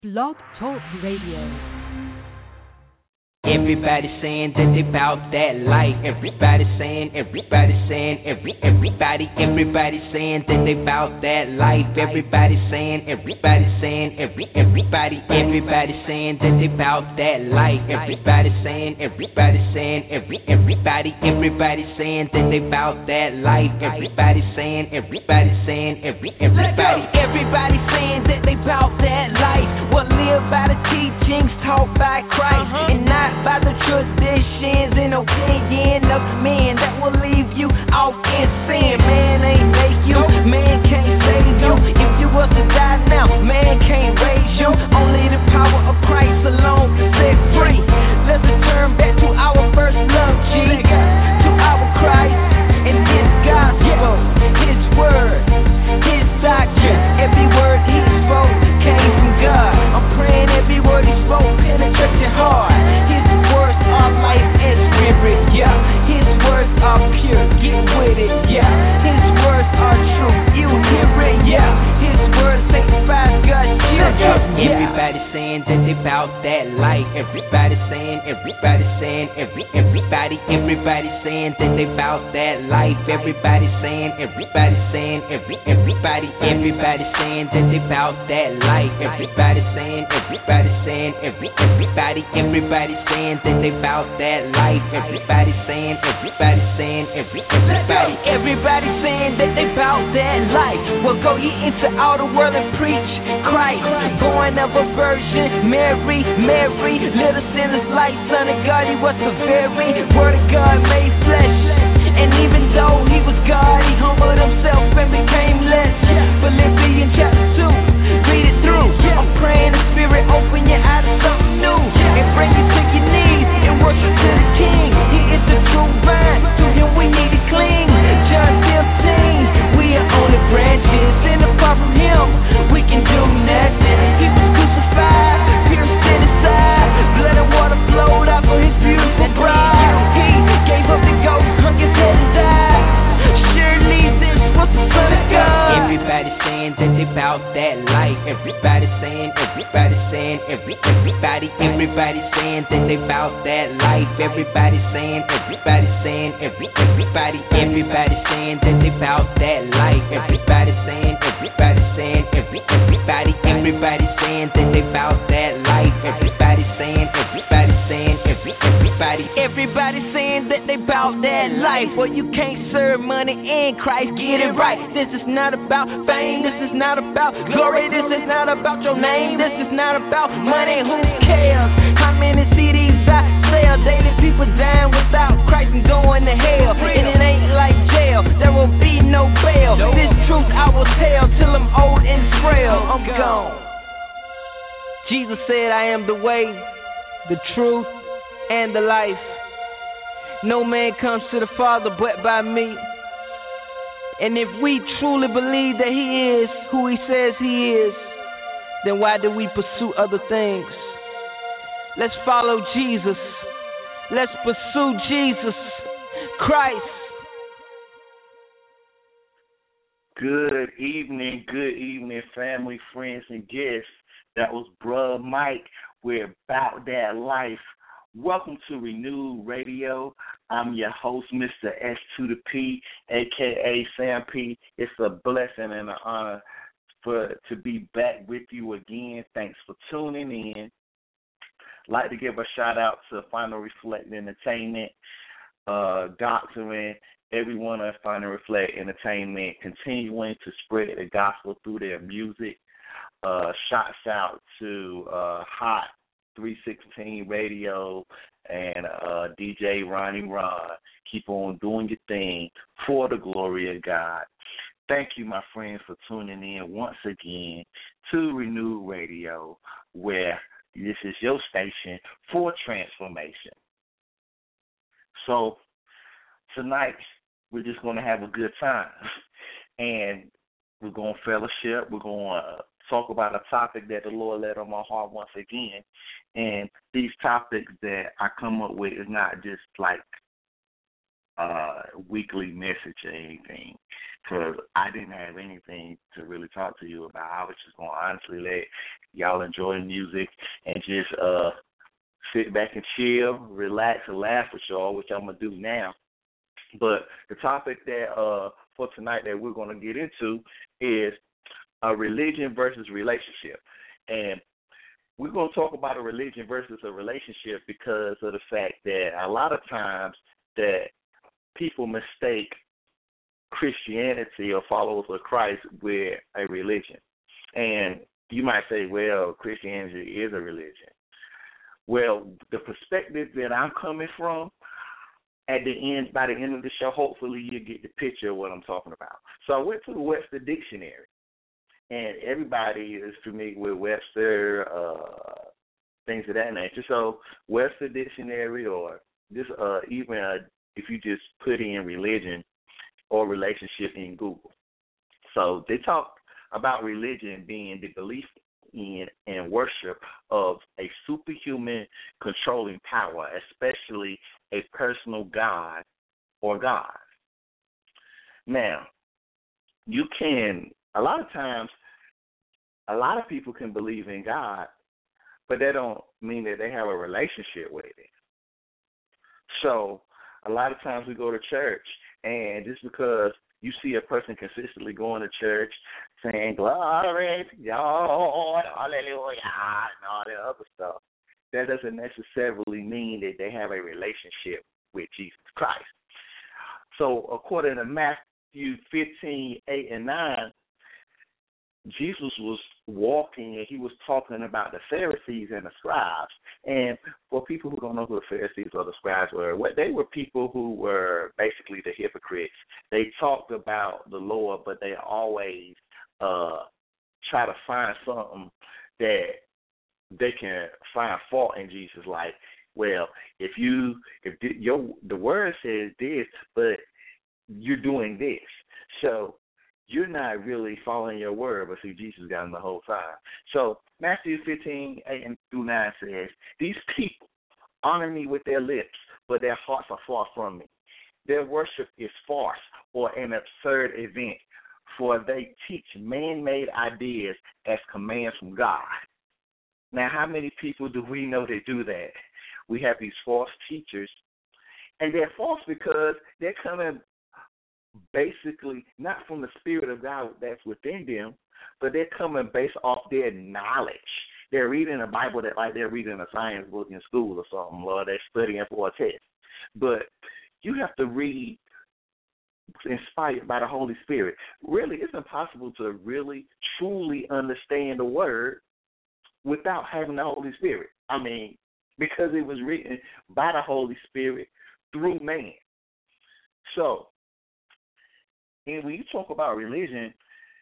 Blog Talk Radio. Everybody saying that they bout that life. Everybody saying everybody saying that they bout that life. Everybody saying everybody saying that they bout that life. Everybody saying everybody saying that they bout that life. Everybody saying everybody saying that they bout that life. What live by the teachings taught by Christ and not by the traditions and opinion of men that will leave you off in sin. Man ain't make you, man can't save you. If you was to die now, man can't raise you. Only the power of Christ alone can set free. Let's return back to our first love, Jesus, to our Christ and His gospel, His word, His doctrine. Every word He spoke came from God. I'm praying every word He spoke penetrates your heart. His words are life and spirit, yeah. His words are pure, get with it, yeah. His words are true, you hear it, yeah. His words sanctify God's children, yeah. Everybody saying that they bout that life. Everybody saying that they bout that life. Everybody saying that they bout that life. Everybody saying that they bout that life. Well, go ye into all the world and preach Christ, born of a virgin, Mary, little sinless light, Son of God. He was the very Word of God made flesh. And even though He was God, He humbled Himself and became less. Philippians chapter 2, read it through. I'm praying the Spirit open your eyes to something new and bring you to your knees and worship to the King. He is the true vine, to Him we need to cling. John 15, we are only branches, and apart from Him we can do nothing. He was crucified, pierced in His side, blood and water flowed out for His beautiful bride. He gave up the ghost, hung His head and died. Surely this was the Son of God. Everybody saying that they bout that life. Everybody saying that they bout that life. Everybody saying that they bout that life. Everybody saying everybody saying that they bout that life. Everybody saying that they bout that life. Well, you can't serve money and Christ, get it right. This is not about fame, this is not about glory, this is not about your name, this is not about money. Who cares how many CDs I sell? Daily people dying without Christ and going to hell. And it ain't like jail, there will be no bail. This truth I will tell till I'm old and frail. I'm gone. Jesus said, I am the way, the truth, and the life. No man comes to the Father but by me. And if we truly believe that He is who He says He is, then why do we pursue other things? Let's follow Jesus. Let's pursue Jesus Christ. Good evening, family, friends, and guests. That was Bruh Mike. We're about that life. Welcome to Renewed Radio. I'm your host, Mr. S to the P, a.k.a. Sam P. It's a blessing and an honor to be back with you again. Thanks for tuning in. Like to give a shout-out to Final Reflect Entertainment, Doctrine, everyone at Final Reflect Entertainment, continuing to spread the gospel through their music. Shouts out to Hot 316 Radio and DJ Ronnie Ron. Keep on doing your thing for the glory of God. Thank you, my friends, for tuning in once again to Renewed Radio, where this is your station for transformation. So tonight we're just going to have a good time, and we're going to fellowship. We're going to talk about a topic that the Lord laid on my heart once again. And these topics that I come up with is not just like a weekly message or anything. because I didn't have anything to really talk to you about. I was just going to honestly let y'all enjoy the music and just sit back and chill, relax, and laugh with y'all, which I'm going to do now. But the topic that for tonight that we're going to get into is a religion versus relationship. And we're going to talk about a religion versus a relationship because of the fact that a lot of times that people mistake Christianity or followers of Christ with a religion. And you might say, well, Christianity is a religion. Well, the perspective that I'm coming from, by the end of the show, hopefully you get the picture of what I'm talking about. So I went to the Webster Dictionary, and everybody is familiar with Webster, things of that nature. So Webster Dictionary, or just if you just put in religion or relationship in Google. So they talk about religion being the belief in and worship of a superhuman controlling power, especially a personal God or God. Now, a lot of times, a lot of people can believe in God, but that don't mean that they have a relationship with it. So a lot of times we go to church, and just because you see a person consistently going to church saying, glory to God, hallelujah, and all that other stuff, that doesn't necessarily mean that they have a relationship with Jesus Christ. So according to Matthew 15:8-9, Jesus was walking and he was talking about the Pharisees and the scribes. And for people who don't know who the Pharisees or the scribes were, they were people who were basically the hypocrites. They talked about the Lord, but they always try to find something that they can find fault in Jesus. Like, well, the word says this, but you're doing this. So you're not really following your word, but see, Jesus got them the whole time. So Matthew 15:8-9 says, these people honor me with their lips, but their hearts are far from me. Their worship is farce or an absurd event, for they teach man-made ideas as commands from God. Now, how many people do we know that do that? We have these false teachers, and they're false because they're coming basically not from the Spirit of God that's within them, but they're coming based off their knowledge. They're reading the Bible like they're reading a science book in school or something, or they're studying for a test. But you have to read inspired by the Holy Spirit. Really, it's impossible to really, truly understand the Word without having the Holy Spirit. I mean, because it was written by the Holy Spirit through man. So, and when you talk about religion,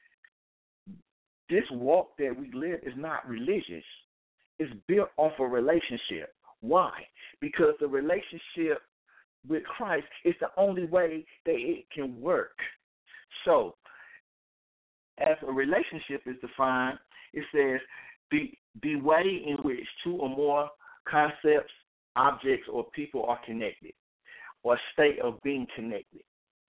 this walk that we live is not religious. It's built off a relationship. Why? Because the relationship with Christ is the only way that it can work. So, as a relationship is defined, it says the way in which two or more concepts, objects, or people are connected, or state of being connected.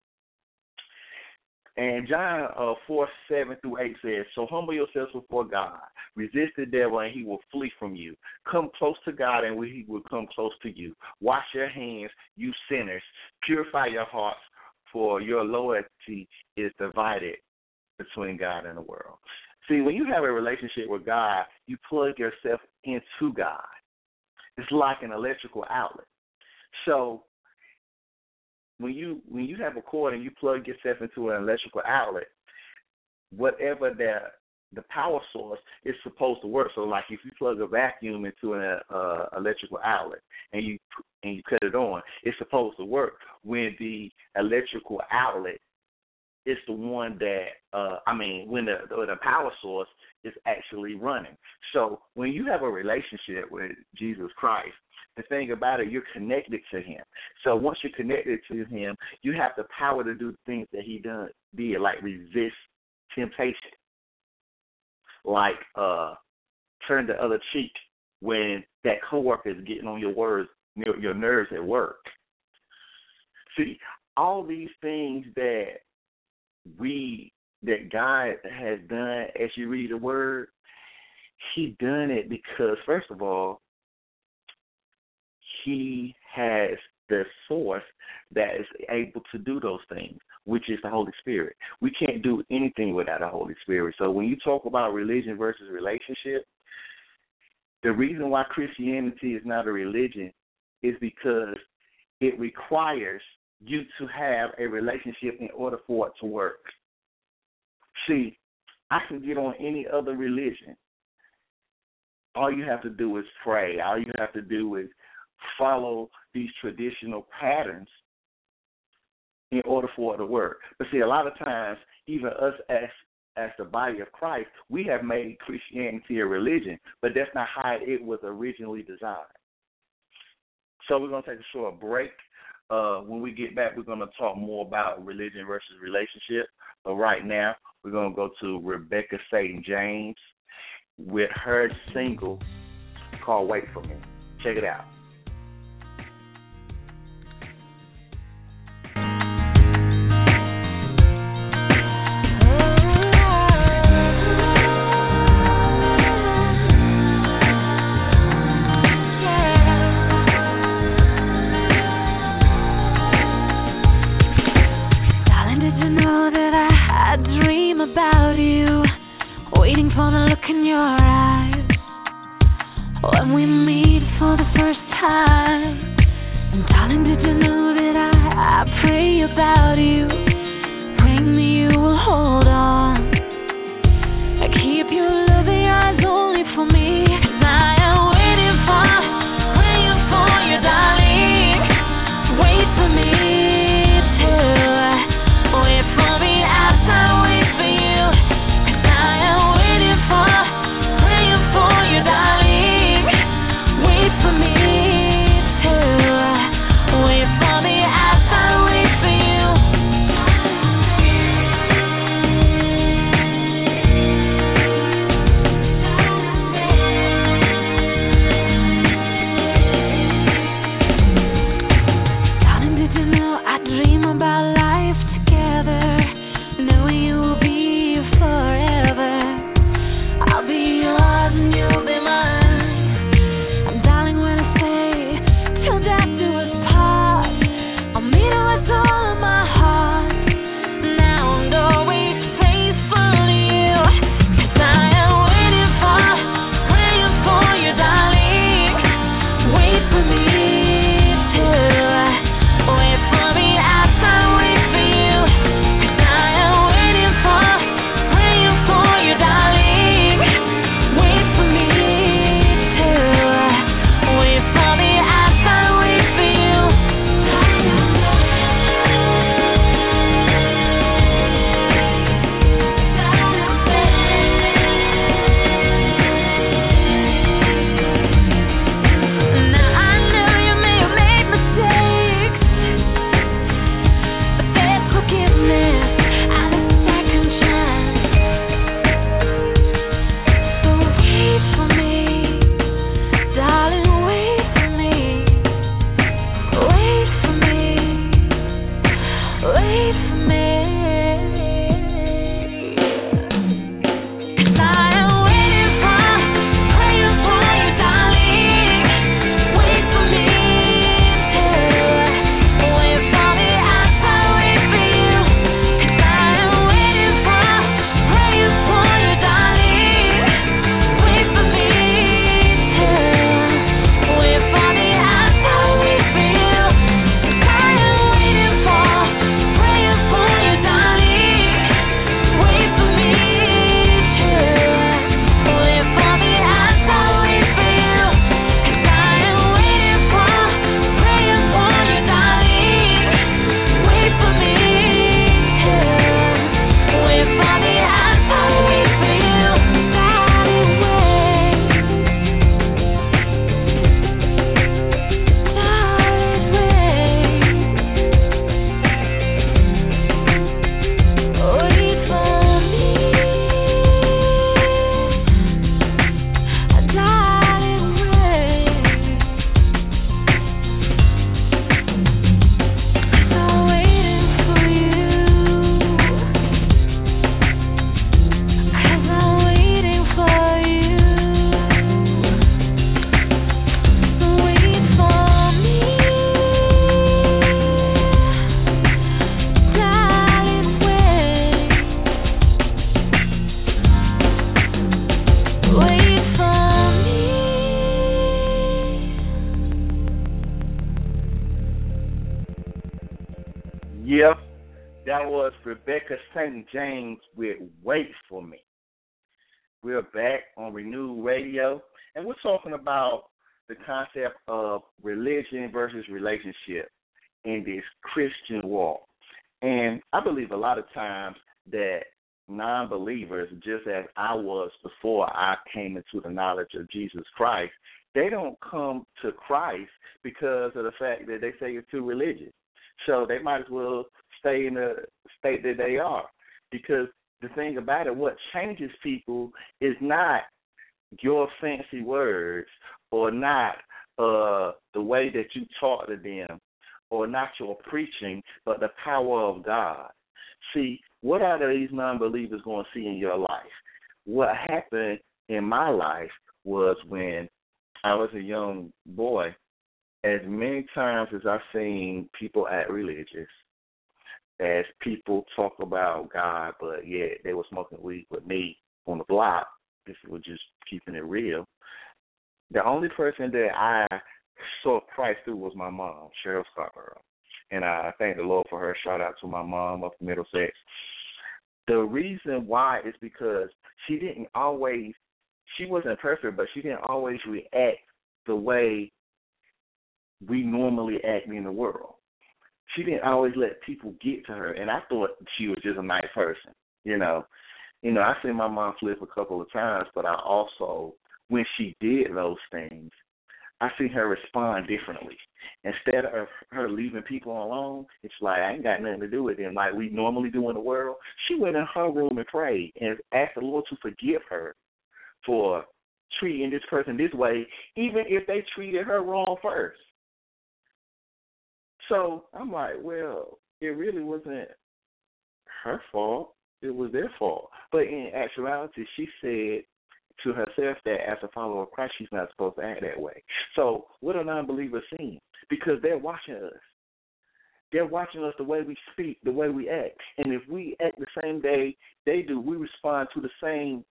And John 4:7-8 says, so humble yourselves before God. Resist the devil, and he will flee from you. Come close to God, and he will come close to you. Wash your hands, you sinners. Purify your hearts, for your loyalty is divided between God and the world. See, when you have a relationship with God, you plug yourself into God. It's like an electrical outlet. So when you have a cord and you plug yourself into an electrical outlet, whatever the power source is supposed to work. So, like if you plug a vacuum into an electrical outlet and you cut it on, it's supposed to work when the electrical outlet is the one that when the power source is actually running. So when you have a relationship with Jesus Christ, the thing about it, you're connected to him. So once you're connected to him, you have the power to do things that he did, like resist temptation, like turn the other cheek when that coworker is getting on your nerves at work. See, all these things that that God has done as you read the word, he done it because, first of all, he has the source that is able to do those things, which is the Holy Spirit. We can't do anything without the Holy Spirit. So when you talk about religion versus relationship, the reason why Christianity is not a religion is because it requires you to have a relationship in order for it to work. See, I can get on any other religion. All you have to do is pray. All you have to do is follow these traditional patterns in order for it to work. But see, a lot of times, even us as the body of Christ, we have made Christianity a religion, but that's not how it was originally designed. So we're going to take a short break. When we get back, we're going to talk more about religion versus relationship. But right now, we're going to go to Rebecca St. James with her single called Wait For Me. Check it out. In your eyes, when we meet for the first time, and darling, did you know that I pray about you, praying that you will hold on, I keep your loving eyes only for me, 'cause I am waiting for you, darling, wait for me too, wait for me as I wait for you, 'cause I am waiting for you, darling, wait for me too, wait for me as I wait for you. Yep, that was Rebecca St. James with Wait For Me. We're back on Renewed Radio, and we're talking about the concept of religion versus relationship in this Christian walk. And I believe a lot of times that non-believers, just as I was before I came into the knowledge of Jesus Christ, they don't come to Christ because of the fact that they say it's too religious. So they might as well stay in the state that they are. Because the thing about it, what changes people is not your fancy words or not the way that you talk to them or not your preaching, but the power of God. See, what are these non-believers going to see in your life? What happened in my life was when I was a young boy, as many times as I've seen people act religious, as people talk about God, but yet they were smoking weed with me on the block, if we're just keeping it real, the only person that I saw Christ through was my mom, Cheryl Scarborough. And I thank the Lord for her. Shout out to my mom of Middlesex. The reason why is because she wasn't perfect, but she didn't always react the way we normally act in the world. She didn't always let people get to her, and I thought she was just a nice person, you know. I seen my mom flip a couple of times, but I also, when she did those things, I seen her respond differently. Instead of her leaving people alone, it's like, I ain't got nothing to do with them like we normally do in the world. She went in her room and prayed and asked the Lord to forgive her for treating this person this way, even if they treated her wrong first. So I'm like, well, it really wasn't her fault. It was their fault. But in actuality, she said to herself that as a follower of Christ, she's not supposed to act that way. So what are non-believers seeing? Because they're watching us. They're watching us the way we speak, the way we act. And if we act the same way they do, we respond to the same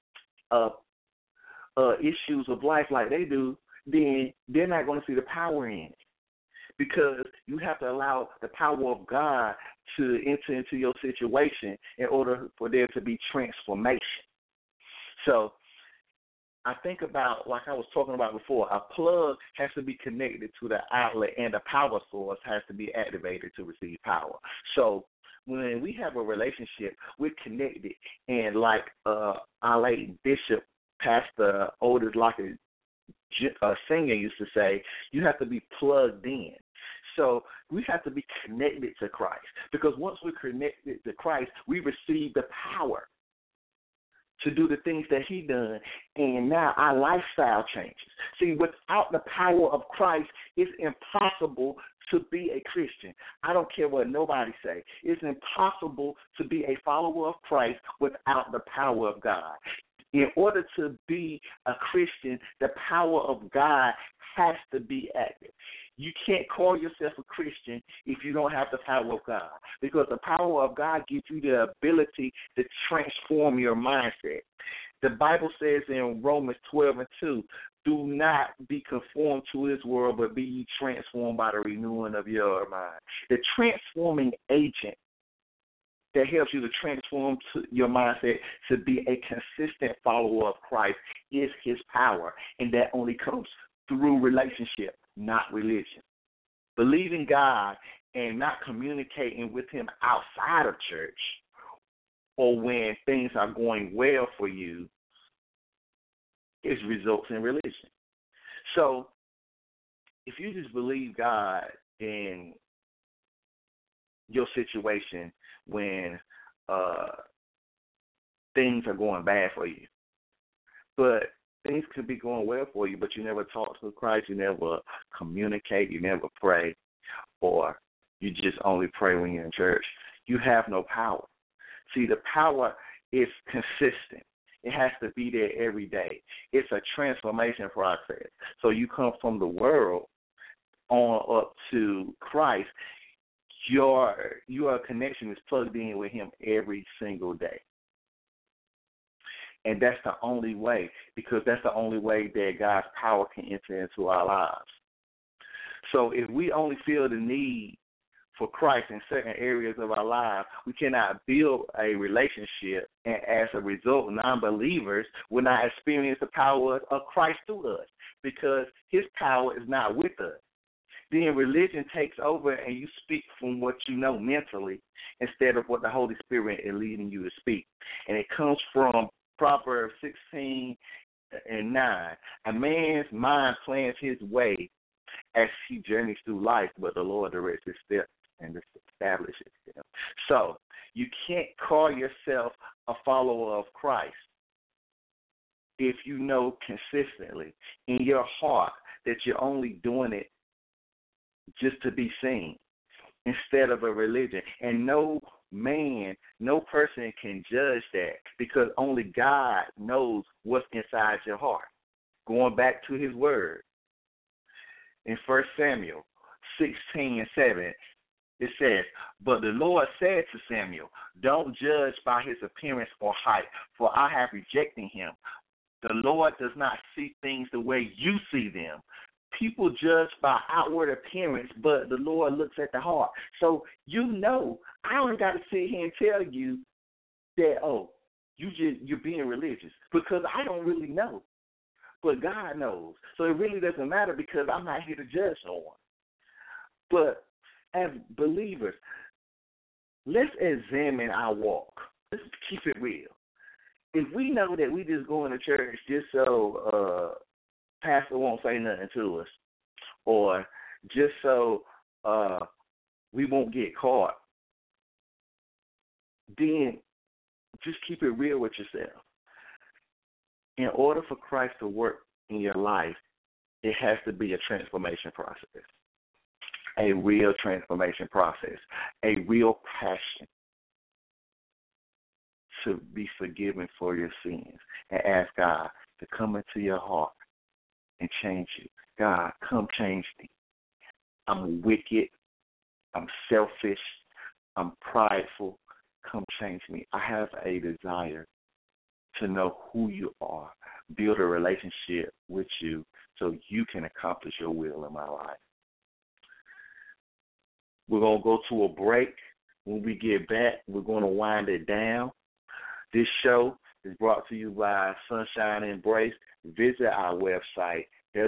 issues of life like they do, then they're not going to see the power in it. Because you have to allow the power of God to enter into your situation in order for there to be transformation. So I think about, like I was talking about before, a plug has to be connected to the outlet and the power source has to be activated to receive power. So when we have a relationship, we're connected. And like our late Bishop, Pastor Otis Lockett Singer used to say, you have to be plugged in. So we have to be connected to Christ, because once we're connected to Christ, we receive the power to do the things that he done, and now our lifestyle changes. See, without the power of Christ, it's impossible to be a Christian. I don't care what nobody say. It's impossible to be a follower of Christ without the power of God. In order to be a Christian, the power of God has to be active. You can't call yourself a Christian if you don't have the power of God, because the power of God gives you the ability to transform your mindset. The Bible says in Romans 12:2, do not be conformed to this world, but be ye transformed by the renewing of your mind. The transforming agent that helps you to transform your mindset to be a consistent follower of Christ is his power, and that only comes through relationship, not religion. Believing God and not communicating with him outside of church or when things are going well for you results in religion. So if you just believe God in your situation when things are going bad for you, but things could be going well for you, but you never talk to Christ, you never communicate, you never pray, or you just only pray when you're in church, you have no power. See, the power is consistent. It has to be there every day. It's a transformation process. So you come from the world on up to Christ, your connection is plugged in with him every single day. And that's the only way, because that's the only way that God's power can enter into our lives. So if we only feel the need for Christ in certain areas of our lives, we cannot build a relationship, and as a result, non-believers will not experience the power of Christ through us because his power is not with us. Then religion takes over and you speak from what you know mentally instead of what the Holy Spirit is leading you to speak. And it comes from Proverbs 16:9. A man's mind plans his way as he journeys through life, but the Lord directs his steps and establishes them. So you can't call yourself a follower of Christ if you know consistently in your heart that you're only doing it just to be seen instead of a religion. And no man, no person can judge that because only God knows what's inside your heart. Going back to his word in 1 Samuel 16:7, it says, "But the Lord said to Samuel, don't judge by his appearance or height, for I have rejected him. The Lord does not see things the way you see them. People judge by outward appearance, but the Lord looks at the heart." So I don't got to sit here and tell you that, you're being religious, because I don't really know. But God knows. So it really doesn't matter because I'm not here to judge no one. But as believers, let's examine our walk. Let's keep it real. If we know that we just going to church just so pastor won't say nothing to us, or just so we won't get caught, then just keep it real with yourself. In order for Christ to work in your life, it has to be a transformation process, a real transformation process, a real passion to be forgiven for your sins and ask God to come into your heart and change you. God, come change me. I'm wicked. I'm selfish. I'm prideful. Come change me. I have a desire to know who you are, build a relationship with you so you can accomplish your will in my life. We're going to go to a break. When we get back, we're going to wind it down. This show is brought to you by Sunshine Embrace. Visit our website,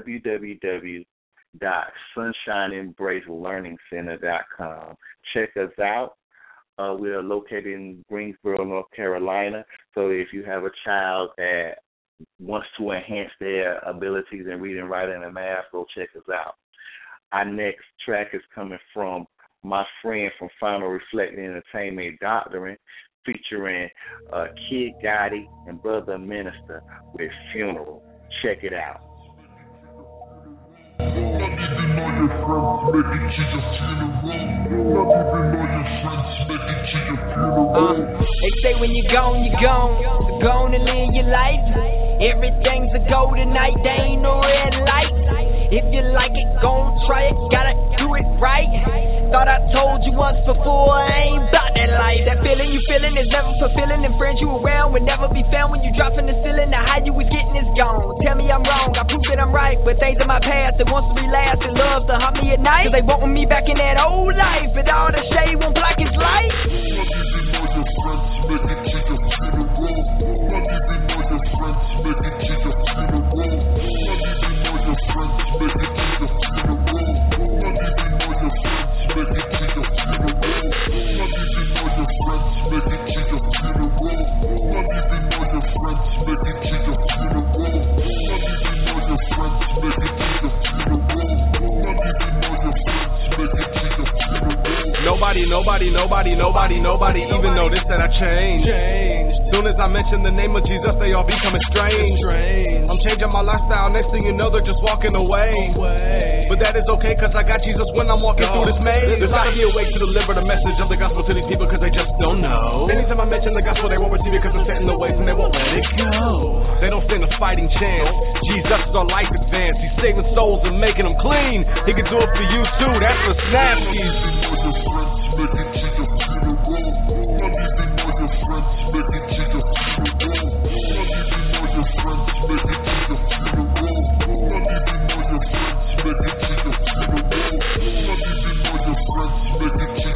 www.sunshineembracelearningcenter.com. Check us out. We are located in Greensboro, North Carolina. So if you have a child that wants to enhance their abilities in reading, writing, and math, go check us out. Our next track is coming from my friend from Final Reflecting Entertainment Doctrine, featuring Kid Gotti and Brother Minister with Funeral. Check it out. They say when you're gone, gone and live your life. Everything's a golden night, there ain't no red light. If you like it, gon' try it, gotta do it right. Thought I told you once before, I ain't bout that life. That feeling you feeling is never fulfilling, and friends you around will never be found when you drop in the ceiling. Now how you was getting is gone. Tell me I'm wrong, I prove that I'm right, but things in my past that wants to be last and love to haunt me at night. Cause they want me back in that old life, but all the shade won't block his light. Nobody even noticed that I changed. Soon as I mention the name of Jesus, they all becoming strange. I'm changing my lifestyle, next thing you know, they're just walking away. But that is okay, cause I got Jesus when I'm walking through this maze. There's gotta be a way to deliver the message of the gospel to these people, cause they just don't know. Anytime I mention the gospel, they won't receive it cause I'm set in the ways and they won't let it go. They don't stand a fighting chance. Jesus is our life advance. He's saving souls and making them clean. He can do it for you too, that's the Snapskis. Make it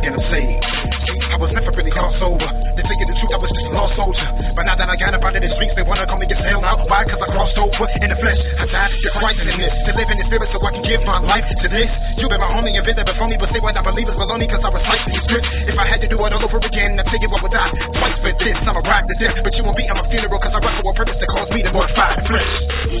and I'm saved. I was never really all sober. They figured the truth, I was just a lost soldier. But now that I got up out of the streets, they wanna call me a hell out. Why? Cause I crossed over in the flesh. I died to Christ in this. To live in the spirit so I can give my life to this. You been my homie and been there before me, but say what I believe is baloney cause I recite these scripts. If I had to do it all over again, I tell you what would die. Twice for this, I'ma ride to death. But you won't be at my funeral cause I rap for a purpose that calls me to mortify the flesh.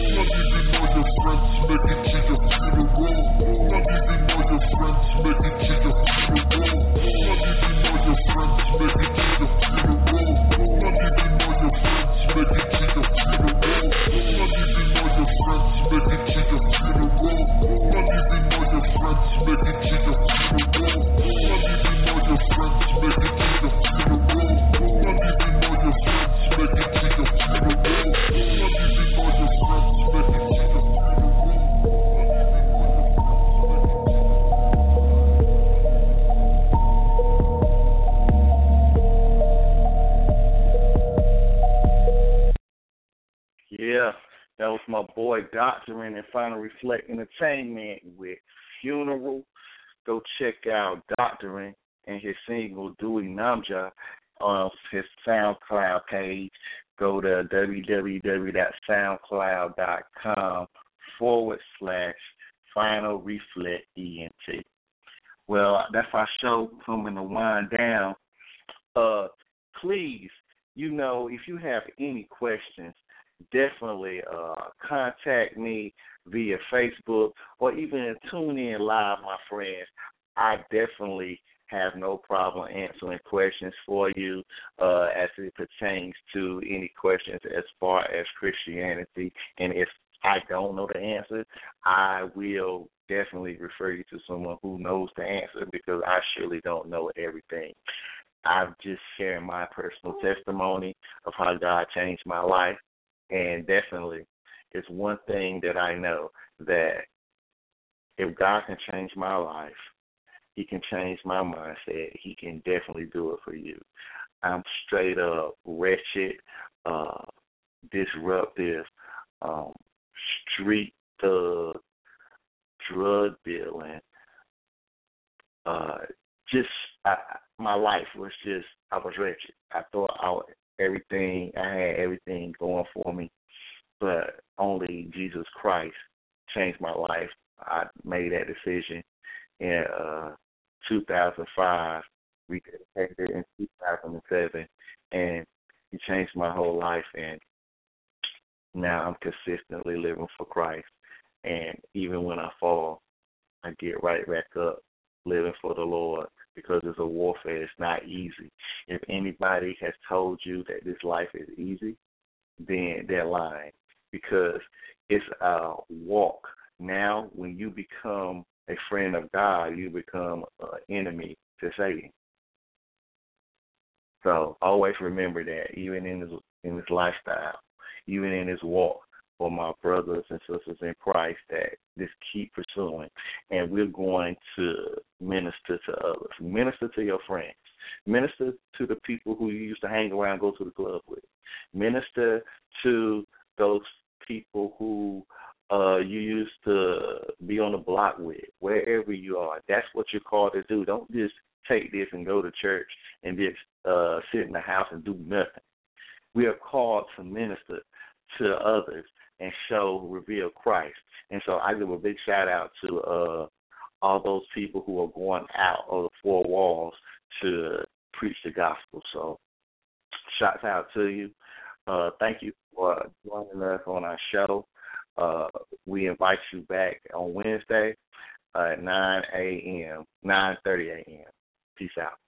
Yeah, that was my boy Doctoring and Final Reflect Entertainment with Funeral. Go check out Doctoring and his single Dewey Namja on his SoundCloud page. Go to www.soundcloud.com/Final Reflect ENT. Well, that's our show coming to wind down. Please, if you have any questions, definitely contact me via Facebook or even tune in live, my friends. I definitely have no problem answering questions for you as it pertains to any questions as far as Christianity. And if I don't know the answer, I will definitely refer you to someone who knows the answer because I surely don't know everything. I'm just sharing my personal testimony of how God changed my life. And definitely, it's one thing that I know, that if God can change my life, He can change my mindset. He can definitely do it for you. I'm straight up wretched, disruptive, street thug, drug dealing. My life was just, I was wretched. I thought I had everything going for me, but only Jesus Christ changed my life. I made that decision in 2005. We dedicated in 2007, and He changed my whole life. And now I'm consistently living for Christ. And even when I fall, I get right back up, living for the Lord, because it's a warfare. It's not easy. If anybody has told you that this life is easy, then they're lying, because it's a walk. Now, when you become a friend of God, you become an enemy to Satan. So always remember that, even in this lifestyle, even in this walk, for my brothers and sisters in Christ, that just keep pursuing. And we're going to minister to others. Minister to your friends. Minister to the people who you used to hang around, go to the club with. Minister to those people who you used to be on the block with, wherever you are. That's what you're called to do. Don't just take this and go to church and just sit in the house and do nothing. We are called to minister to others and reveal Christ. And so I give a big shout out to all those people who are going out of the four walls to preach the gospel. So shouts out to you. Thank you for joining us on our show. We invite you back on Wednesday at 9:30 a.m. Peace out.